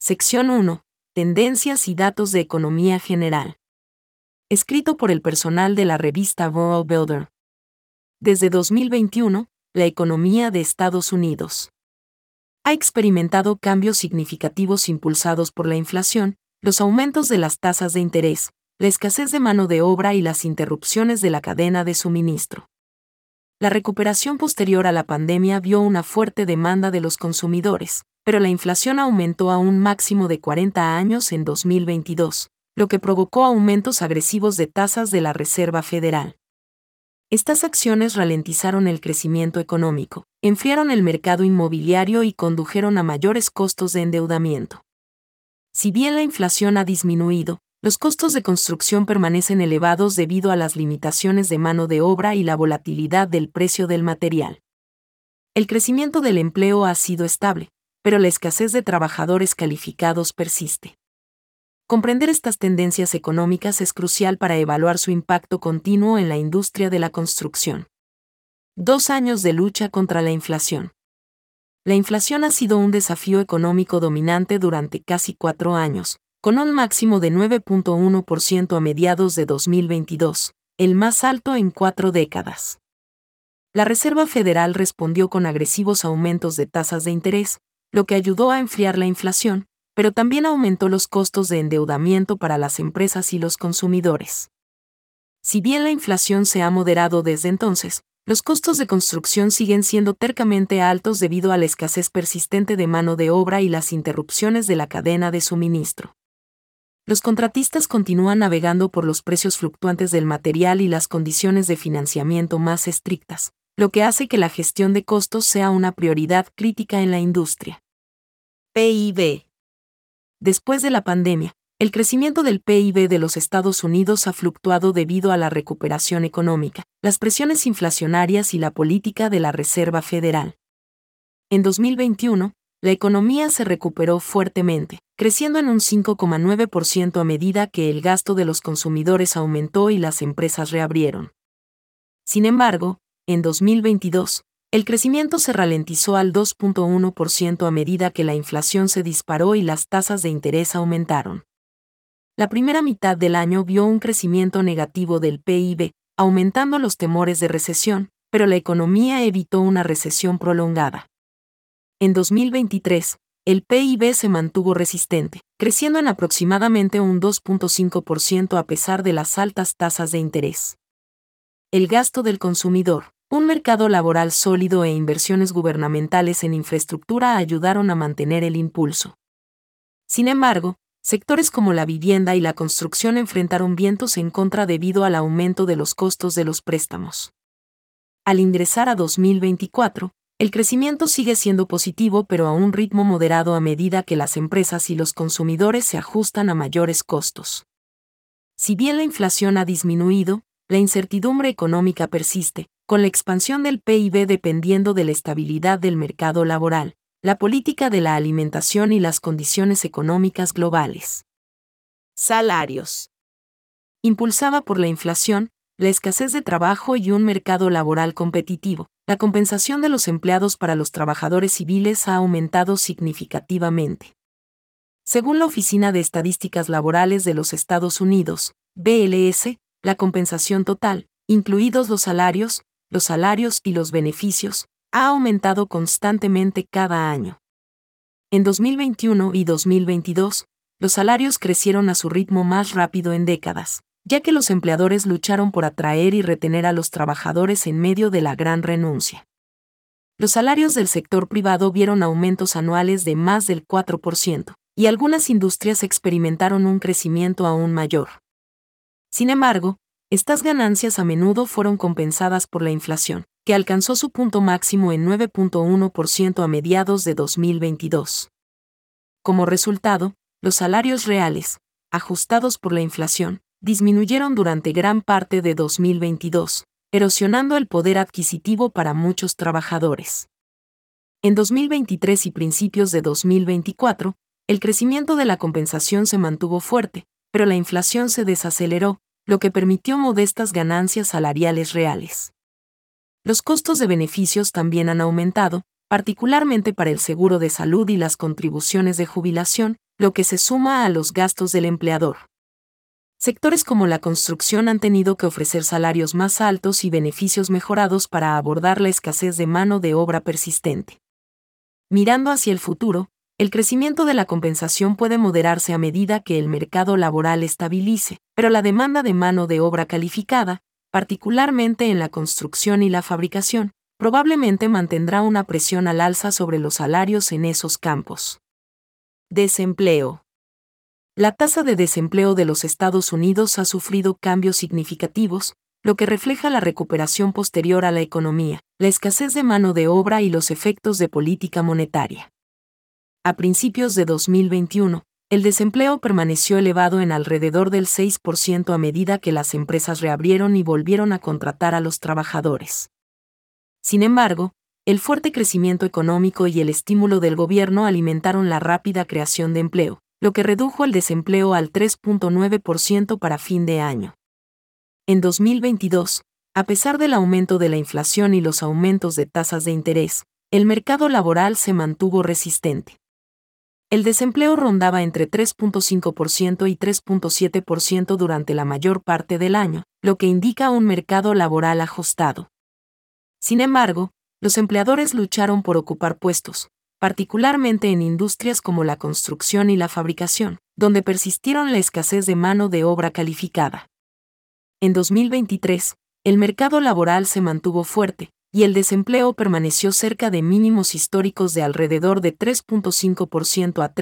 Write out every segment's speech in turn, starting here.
Sección 1. Tendencias y datos de economía general. Escrito por el personal de la revista World Builder. Desde 2021, la economía de Estados Unidos ha experimentado cambios significativos impulsados por la inflación, los aumentos de las tasas de interés, la escasez de mano de obra y las interrupciones de la cadena de suministro. La recuperación posterior a la pandemia vio una fuerte demanda de los consumidores, pero la inflación aumentó a un máximo de 40 años en 2022, lo que provocó aumentos agresivos de tasas de la Reserva Federal. Estas acciones ralentizaron el crecimiento económico, enfriaron el mercado inmobiliario y condujeron a mayores costos de endeudamiento. Si bien la inflación ha disminuido, los costos de construcción permanecen elevados debido a las limitaciones de mano de obra y la volatilidad del precio del material. El crecimiento del empleo ha sido estable, pero la escasez de trabajadores calificados persiste. Comprender estas tendencias económicas es crucial para evaluar su impacto continuo en la industria de la construcción. 2 años de lucha contra la inflación. La inflación ha sido un desafío económico dominante durante casi 4 años, con un máximo de 9.1% a mediados de 2022, el más alto en 4 décadas. La Reserva Federal respondió con agresivos aumentos de tasas de interés, lo que ayudó a enfriar la inflación, pero también aumentó los costos de endeudamiento para las empresas y los consumidores. Si bien la inflación se ha moderado desde entonces, los costos de construcción siguen siendo tercamente altos debido a la escasez persistente de mano de obra y las interrupciones de la cadena de suministro. Los contratistas continúan navegando por los precios fluctuantes del material y las condiciones de financiamiento más estrictas, lo que hace que la gestión de costos sea una prioridad crítica en la industria. PIB. Después de la pandemia, el crecimiento del PIB de los Estados Unidos ha fluctuado debido a la recuperación económica, las presiones inflacionarias y la política de la Reserva Federal. En 2021, la economía se recuperó fuertemente, creciendo en un 5,9% a medida que el gasto de los consumidores aumentó y las empresas reabrieron. Sin embargo, en 2022, el crecimiento se ralentizó al 2.1% a medida que la inflación se disparó y las tasas de interés aumentaron. La primera mitad del año vio un crecimiento negativo del PIB, aumentando los temores de recesión, pero la economía evitó una recesión prolongada. En 2023, el PIB se mantuvo resistente, creciendo en aproximadamente un 2.5% a pesar de las altas tasas de interés. El gasto del consumidor, un mercado laboral sólido e inversiones gubernamentales en infraestructura ayudaron a mantener el impulso. Sin embargo, sectores como la vivienda y la construcción enfrentaron vientos en contra debido al aumento de los costos de los préstamos. Al ingresar a 2024, el crecimiento sigue siendo positivo pero a un ritmo moderado a medida que las empresas y los consumidores se ajustan a mayores costos. Si bien la inflación ha disminuido, la incertidumbre económica persiste, con la expansión del PIB dependiendo de la estabilidad del mercado laboral, la política de la alimentación y las condiciones económicas globales. Salarios. Impulsada por la inflación, la escasez de trabajo y un mercado laboral competitivo, la compensación de los empleados para los trabajadores civiles ha aumentado significativamente. Según la Oficina de Estadísticas Laborales de los Estados Unidos, BLS, la compensación total, incluidos los salarios y los beneficios, ha aumentado constantemente cada año. En 2021 y 2022, los salarios crecieron a su ritmo más rápido en décadas, ya que los empleadores lucharon por atraer y retener a los trabajadores en medio de la gran renuncia. Los salarios del sector privado vieron aumentos anuales de más del 4%, y algunas industrias experimentaron un crecimiento aún mayor. Sin embargo, estas ganancias a menudo fueron compensadas por la inflación, que alcanzó su punto máximo en 9.1% a mediados de 2022. Como resultado, los salarios reales, ajustados por la inflación, disminuyeron durante gran parte de 2022, erosionando el poder adquisitivo para muchos trabajadores. En 2023 y principios de 2024, el crecimiento de la compensación se mantuvo fuerte, pero la inflación se desaceleró, lo que permitió modestas ganancias salariales reales. Los costos de beneficios también han aumentado, particularmente para el seguro de salud y las contribuciones de jubilación, lo que se suma a los gastos del empleador. Sectores como la construcción han tenido que ofrecer salarios más altos y beneficios mejorados para abordar la escasez de mano de obra persistente. Mirando hacia el futuro, el crecimiento de la compensación puede moderarse a medida que el mercado laboral estabilice, pero la demanda de mano de obra calificada, particularmente en la construcción y la fabricación, probablemente mantendrá una presión al alza sobre los salarios en esos campos. Desempleo. La tasa de desempleo de los Estados Unidos ha sufrido cambios significativos, lo que refleja la recuperación posterior a la economía, la escasez de mano de obra y los efectos de política monetaria. A principios de 2021, el desempleo permaneció elevado en alrededor del 6% a medida que las empresas reabrieron y volvieron a contratar a los trabajadores. Sin embargo, el fuerte crecimiento económico y el estímulo del gobierno alimentaron la rápida creación de empleo, lo que redujo el desempleo al 3.9% para fin de año. En 2022, a pesar del aumento de la inflación y los aumentos de tasas de interés, el mercado laboral se mantuvo resistente. El desempleo rondaba entre 3.5% y 3.7% durante la mayor parte del año, lo que indica un mercado laboral ajustado. Sin embargo, los empleadores lucharon por ocupar puestos, particularmente en industrias como la construcción y la fabricación, donde persistieron la escasez de mano de obra calificada. En 2023, el mercado laboral se mantuvo fuerte, y el desempleo permaneció cerca de mínimos históricos de alrededor de 3.5% a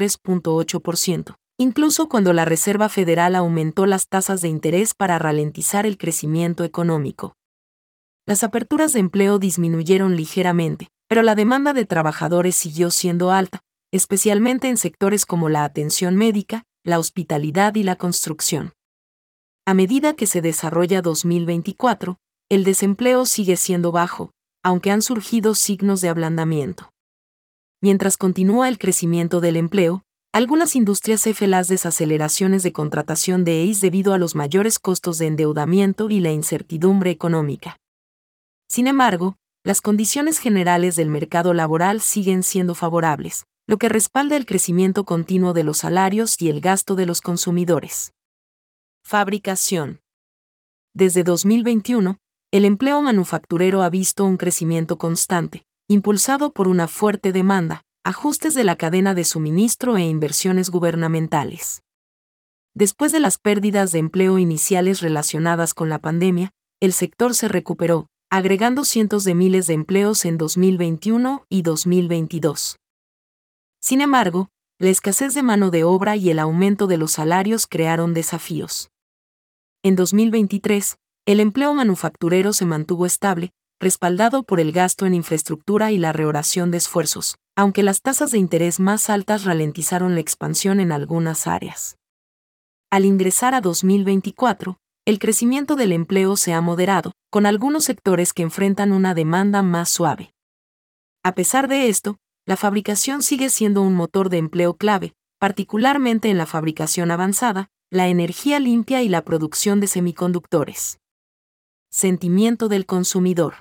3.8%, incluso cuando la Reserva Federal aumentó las tasas de interés para ralentizar el crecimiento económico. Las aperturas de empleo disminuyeron ligeramente, pero la demanda de trabajadores siguió siendo alta, especialmente en sectores como la atención médica, la hospitalidad y la construcción. A medida que se desarrolla 2024, el desempleo sigue siendo bajo, aunque han surgido signos de ablandamiento. Mientras continúa el crecimiento del empleo, algunas industrias sufren las desaceleraciones de contratación de EIs debido a los mayores costos de endeudamiento y la incertidumbre económica. Sin embargo, las condiciones generales del mercado laboral siguen siendo favorables, lo que respalda el crecimiento continuo de los salarios y el gasto de los consumidores. Fabricación. Desde 2021, el empleo manufacturero ha visto un crecimiento constante, impulsado por una fuerte demanda, ajustes de la cadena de suministro e inversiones gubernamentales. Después de las pérdidas de empleo iniciales relacionadas con la pandemia, el sector se recuperó, agregando cientos de miles de empleos en 2021 y 2022. Sin embargo, la escasez de mano de obra y el aumento de los salarios crearon desafíos. En 2023, el empleo manufacturero se mantuvo estable, respaldado por el gasto en infraestructura y la reorientación de esfuerzos, aunque las tasas de interés más altas ralentizaron la expansión en algunas áreas. Al ingresar a 2024, el crecimiento del empleo se ha moderado, con algunos sectores que enfrentan una demanda más suave. A pesar de esto, la fabricación sigue siendo un motor de empleo clave, particularmente en la fabricación avanzada, la energía limpia y la producción de semiconductores. Sentimiento del consumidor.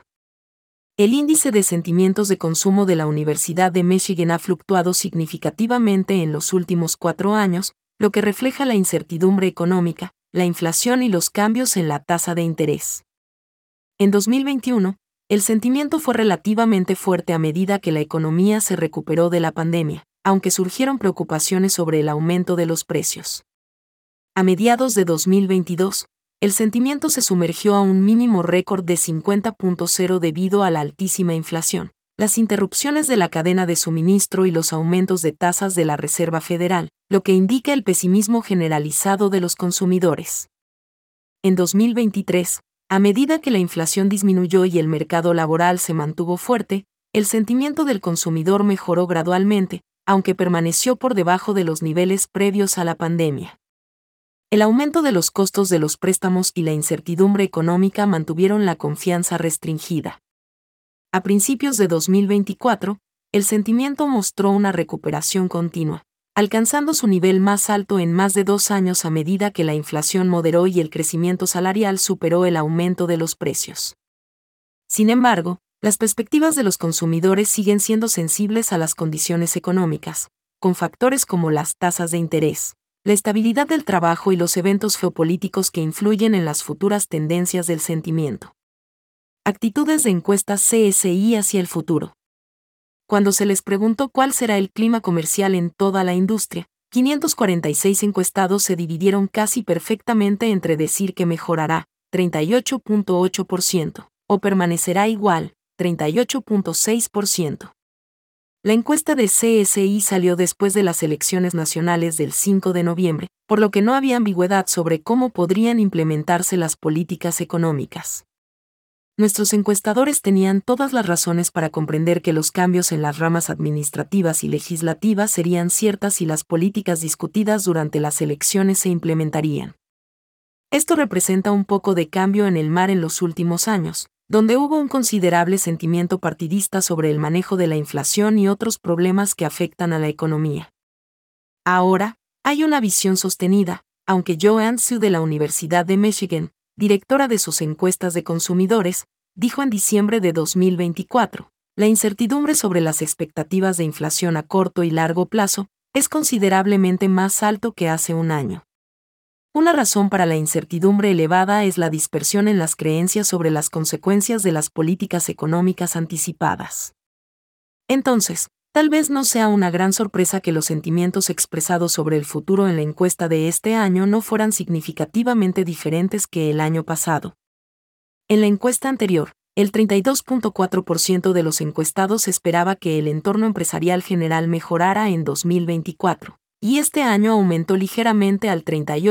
El índice de sentimientos de consumo de la Universidad de Michigan ha fluctuado significativamente en los últimos 4 años, lo que refleja la incertidumbre económica, la inflación y los cambios en la tasa de interés. En 2021, el sentimiento fue relativamente fuerte a medida que la economía se recuperó de la pandemia, aunque surgieron preocupaciones sobre el aumento de los precios. A mediados de 2022, el sentimiento se sumergió a un mínimo récord de 50.0 debido a la altísima inflación, las interrupciones de la cadena de suministro y los aumentos de tasas de la Reserva Federal, lo que indica el pesimismo generalizado de los consumidores. En 2023, a medida que la inflación disminuyó y el mercado laboral se mantuvo fuerte, el sentimiento del consumidor mejoró gradualmente, aunque permaneció por debajo de los niveles previos a la pandemia. El aumento de los costos de los préstamos y la incertidumbre económica mantuvieron la confianza restringida. A principios de 2024, el sentimiento mostró una recuperación continua, alcanzando su nivel más alto en más de 2 años a medida que la inflación moderó y el crecimiento salarial superó el aumento de los precios. Sin embargo, las perspectivas de los consumidores siguen siendo sensibles a las condiciones económicas, con factores como las tasas de interés, la estabilidad del trabajo y los eventos geopolíticos que influyen en las futuras tendencias del sentimiento. Actitudes de encuestas CSI hacia el futuro. Cuando se les preguntó cuál será el clima comercial en toda la industria, 546 encuestados se dividieron casi perfectamente entre decir que mejorará, 38.8%, o permanecerá igual, 38.6%. La encuesta de CSI salió después de las elecciones nacionales del 5 de noviembre, por lo que no había ambigüedad sobre cómo podrían implementarse las políticas económicas. Nuestros encuestadores tenían todas las razones para comprender que los cambios en las ramas administrativas y legislativas serían ciertas y las políticas discutidas durante las elecciones se implementarían. Esto representa un poco de cambio en el mar en los últimos años, donde hubo un considerable sentimiento partidista sobre el manejo de la inflación y otros problemas que afectan a la economía. Ahora, hay una visión sostenida, aunque Joanne Su de la Universidad de Michigan, directora de sus encuestas de consumidores, dijo en diciembre de 2024, la incertidumbre sobre las expectativas de inflación a corto y largo plazo es considerablemente más alto que hace un año. Una razón para la incertidumbre elevada es la dispersión en las creencias sobre las consecuencias de las políticas económicas anticipadas. Entonces, tal vez no sea una gran sorpresa que los sentimientos expresados sobre el futuro en la encuesta de este año no fueran significativamente diferentes que el año pasado. En la encuesta anterior, el 32.4% de los encuestados esperaba que el entorno empresarial general mejorara en 2024, y este año aumentó ligeramente al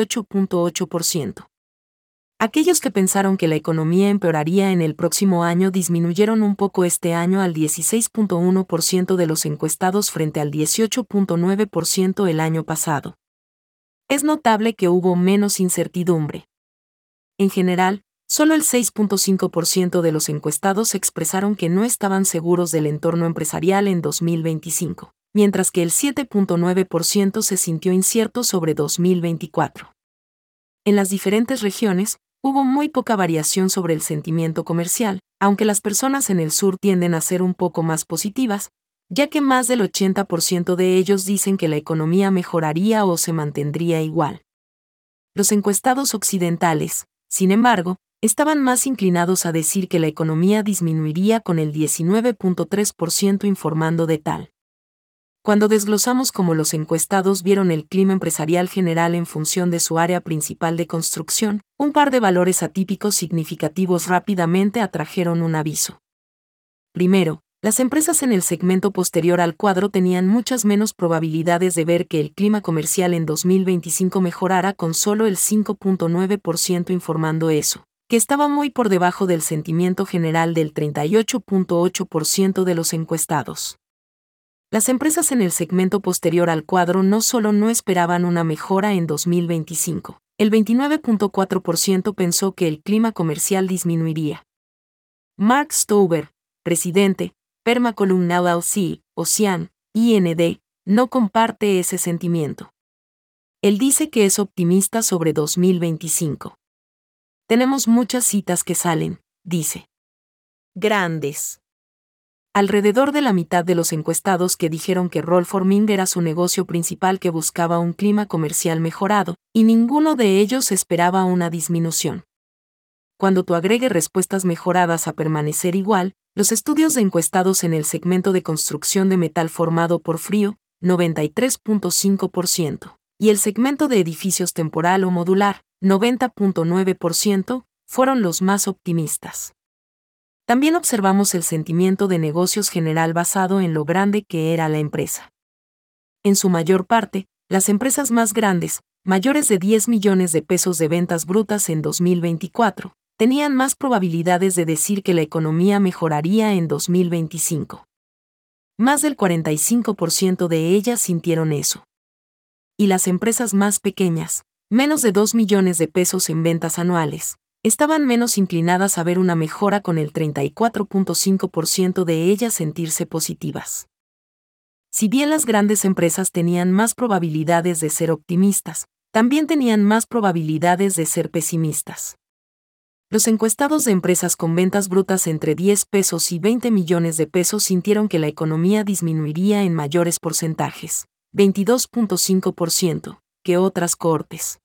38.8%. Aquellos que pensaron que la economía empeoraría en el próximo año disminuyeron un poco este año al 16.1% de los encuestados frente al 18.9% el año pasado. Es notable que hubo menos incertidumbre. En general, solo el 6.5% de los encuestados expresaron que no estaban seguros del entorno empresarial en 2025, mientras que el 7.9% se sintió incierto sobre 2024. En las diferentes regiones, hubo muy poca variación sobre el sentimiento comercial, aunque las personas en el sur tienden a ser un poco más positivas, ya que más del 80% de ellos dicen que la economía mejoraría o se mantendría igual. Los encuestados occidentales, sin embargo, estaban más inclinados a decir que la economía disminuiría con el 19.3% informando de tal. Cuando desglosamos cómo los encuestados vieron el clima empresarial general en función de su área principal de construcción, un par de valores atípicos significativos rápidamente atrajeron un aviso. Primero, las empresas en el segmento posterior al cuadro tenían muchas menos probabilidades de ver que el clima comercial en 2025 mejorara con solo el 5.9% informando eso, que estaba muy por debajo del sentimiento general del 38.8% de los encuestados. Las empresas en el segmento posterior al cuadro no solo no esperaban una mejora en 2025, el 29.4% pensó que el clima comercial disminuiría. Mark Stover, presidente, Permacolumn LLC, Ocean, IND, no comparte ese sentimiento. Él dice que es optimista sobre 2025. Tenemos muchas citas que salen, dice. Grandes. Alrededor de la mitad de los encuestados que dijeron que Roll Forming era su negocio principal que buscaba un clima comercial mejorado, y ninguno de ellos esperaba una disminución. Cuando tú agregues respuestas mejoradas a permanecer igual, los estudios de encuestados en el segmento de construcción de metal formado por frío, 93.5%, y el segmento de edificios temporal o modular, 90.9%, fueron los más optimistas. También observamos el sentimiento de negocios general basado en lo grande que era la empresa. En su mayor parte, las empresas más grandes, mayores de 10 millones de pesos de ventas brutas en 2024, tenían más probabilidades de decir que la economía mejoraría en 2025. Más del 45% de ellas sintieron eso. Y las empresas más pequeñas, menos de 2 millones de pesos en ventas anuales, estaban menos inclinadas a ver una mejora con el 34.5% de ellas sentirse positivas. Si bien las grandes empresas tenían más probabilidades de ser optimistas, también tenían más probabilidades de ser pesimistas. Los encuestados de empresas con ventas brutas entre 10 pesos y 20 millones de pesos sintieron que la economía disminuiría en mayores porcentajes, 22.5%, que otras cohortes.